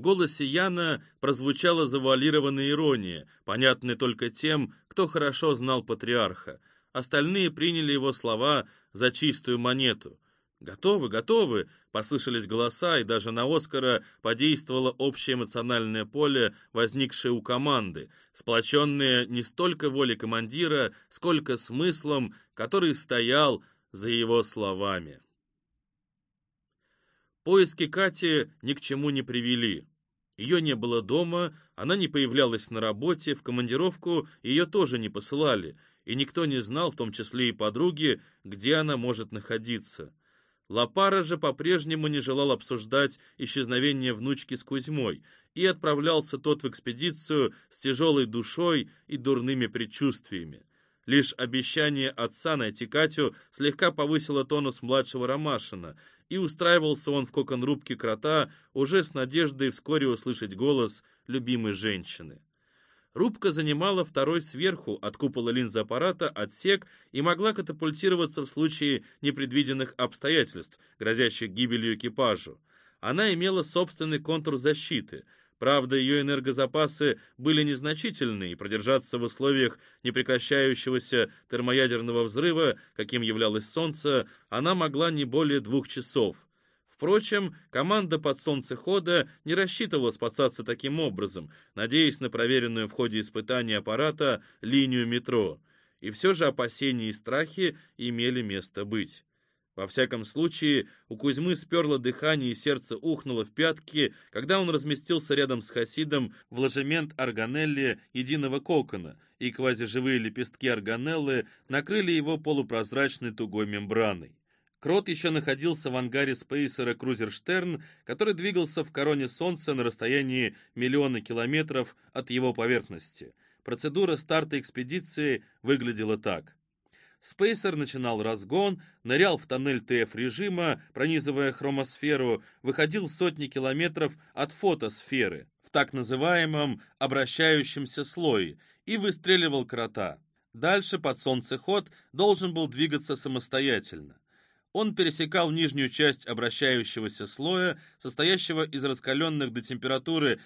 голосе Яна прозвучала завуалированная ирония, понятная только тем, кто хорошо знал патриарха. Остальные приняли его слова за чистую монету. «Готовы, готовы!» — послышались голоса, и даже на Оскара подействовало общее эмоциональное поле, возникшее у команды, сплоченное не столько волей командира, сколько смыслом, который стоял за его словами. Поиски Кати ни к чему не привели. Ее не было дома, она не появлялась на работе, в командировку ее тоже не посылали, и никто не знал, в том числе и подруги, где она может находиться. Лапара же по-прежнему не желал обсуждать исчезновение внучки с Кузьмой, и отправлялся тот в экспедицию с тяжелой душой и дурными предчувствиями. Лишь обещание отца найти Катю слегка повысило тонус младшего Ромашина, и устраивался он в кокон-рубке Крота уже с надеждой вскоре услышать голос любимой женщины. Рубка занимала второй сверху от купола линзоаппарата отсек и могла катапультироваться в случае непредвиденных обстоятельств, грозящих гибелью экипажу. Она имела собственный контур защиты. Правда, ее энергозапасы были незначительны, и продержаться в условиях непрекращающегося термоядерного взрыва, каким являлось Солнце, она могла не более 2 часов. Впрочем, команда подсолнцехода не рассчитывала спасаться таким образом, надеясь на проверенную в ходе испытаний аппарата линию метро. И все же опасения и страхи имели место быть. Во всяком случае, у Кузьмы сперло дыхание и сердце ухнуло в пятки, когда он разместился рядом с Хасидом в ложемент органелли единого кокона, и квазиживые лепестки органеллы накрыли его полупрозрачной тугой мембраной. Крот еще находился в ангаре спейсера «Крузерштерн», который двигался в короне Солнца на расстоянии миллиона километров от его поверхности. Процедура старта экспедиции выглядела так. Спейсер начинал разгон, нырял в тоннель ТФ-режима, пронизывая хромосферу, выходил в сотни километров от фотосферы, в так называемом обращающемся слое, и выстреливал крота. Дальше подсолнцеход должен был двигаться самостоятельно. Он пересекал нижнюю часть обращающегося слоя, состоящего из раскаленных до температуры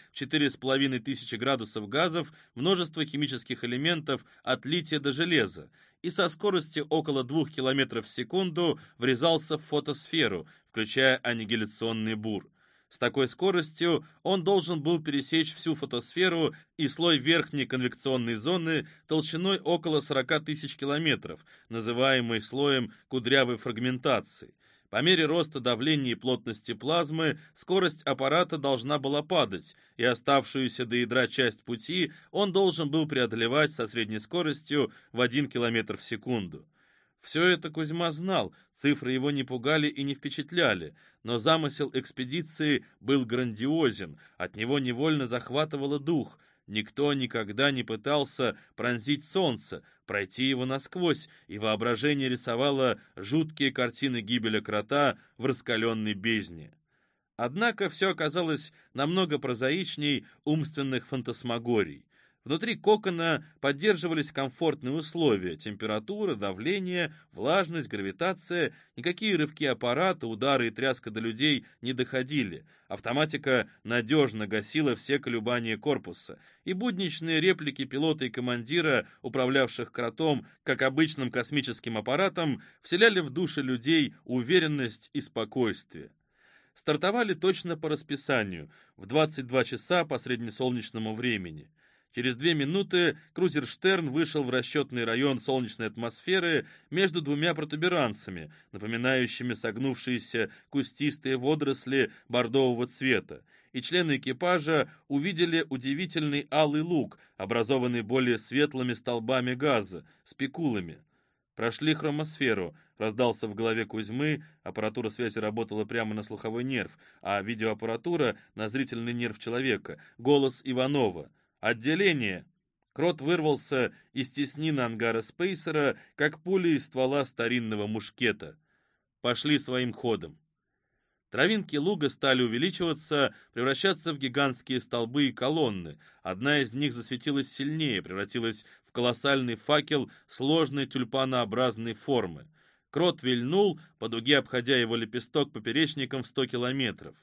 4500 градусов газов, множества химических элементов от лития до железа, и со скоростью около 2 км в секунду врезался в фотосферу, включая аннигиляционный бур. С такой скоростью он должен был пересечь всю фотосферу и слой верхней конвекционной зоны толщиной около 40 000 километров, называемый слоем кудрявой фрагментации. По мере роста давления и плотности плазмы скорость аппарата должна была падать, и оставшуюся до ядра часть пути он должен был преодолевать со средней скоростью в 1 км в секунду. Все это Кузьма знал, цифры его не пугали и не впечатляли, но замысел экспедиции был грандиозен, от него невольно захватывало дух. Никто никогда не пытался пронзить Солнце, пройти его насквозь, и воображение рисовало жуткие картины гибели крота в раскаленной бездне. Однако все оказалось намного прозаичней умственных фантасмагорий. Внутри кокона поддерживались комфортные условия: температура, давление, влажность, гравитация. Никакие рывки аппарата, удары и тряска до людей не доходили. Автоматика надежно гасила все колебания корпуса, и будничные реплики пилота и командира, управлявших кротом, как обычным космическим аппаратом, вселяли в души людей уверенность и спокойствие. Стартовали точно по расписанию, в 22 часа по среднесолнечному времени. Через 2 минуты Крузерштерн вышел в расчетный район солнечной атмосферы между 2 протуберанцами, напоминающими согнувшиеся кустистые водоросли бордового цвета, и члены экипажа увидели удивительный алый луг, образованный более светлыми столбами газа, спекулами. Прошли хромосферу, раздался в голове Кузьмы, аппаратура связи работала прямо на слуховой нерв, а видеоаппаратура на зрительный нерв человека, голос Иванова. «Отделение!» Крот вырвался из теснины ангара спейсера, как пуля из ствола старинного мушкета. Пошли своим ходом. Травинки луга стали увеличиваться, превращаться в гигантские столбы и колонны. Одна из них засветилась сильнее, превратилась в колоссальный факел сложной тюльпанообразной формы. Крот вильнул, по дуге обходя его лепесток поперечником в 100 километров.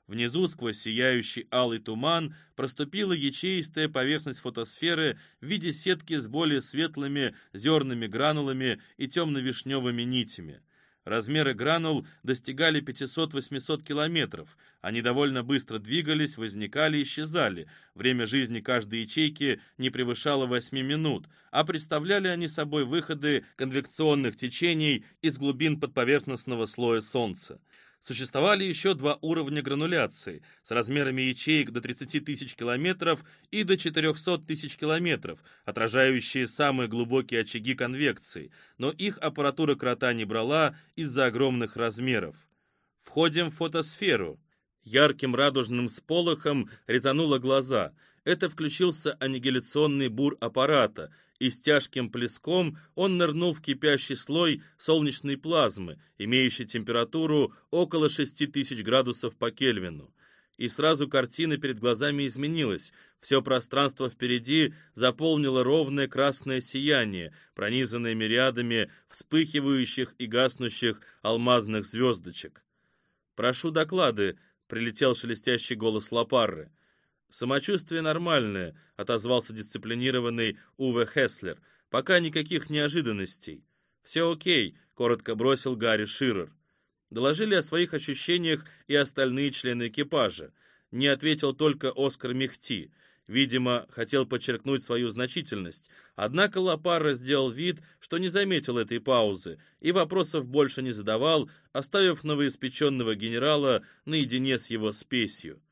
Внизу, сквозь сияющий алый туман, проступила ячеистая поверхность фотосферы в виде сетки с более светлыми зерными гранулами и темно-вишневыми нитями. Размеры гранул достигали 500-800 километров. Они довольно быстро двигались, возникали и исчезали. Время жизни каждой ячейки не превышало 8 минут, а представляли они собой выходы конвекционных течений из глубин подповерхностного слоя Солнца. Существовали еще два уровня грануляции с размерами ячеек до 30 тысяч километров и до 400 тысяч километров, отражающие самые глубокие очаги конвекции, но их аппаратура крота не брала из-за огромных размеров. Входим в фотосферу. Ярким радужным сполохом резануло глаза. Это включился аннигиляционный бур аппарата, и с тяжким плеском он нырнул в кипящий слой солнечной плазмы, имеющий температуру около 6000 градусов по Кельвину. И сразу картина перед глазами изменилась. Все пространство впереди заполнило ровное красное сияние, пронизанное мириадами вспыхивающих и гаснущих алмазных звездочек. «Прошу доклады», — прилетел шелестящий голос Лапарры. «Самочувствие нормальное», — отозвался дисциплинированный Уве Хеслер. «Пока никаких неожиданностей». «Все окей», — коротко бросил Гарри Ширер. Доложили о своих ощущениях и остальные члены экипажа. Не ответил только Оскар Мехти. Видимо, хотел подчеркнуть свою значительность. Однако Лапарра сделал вид, что не заметил этой паузы, и вопросов больше не задавал, оставив новоиспеченного генерала наедине с его спесью.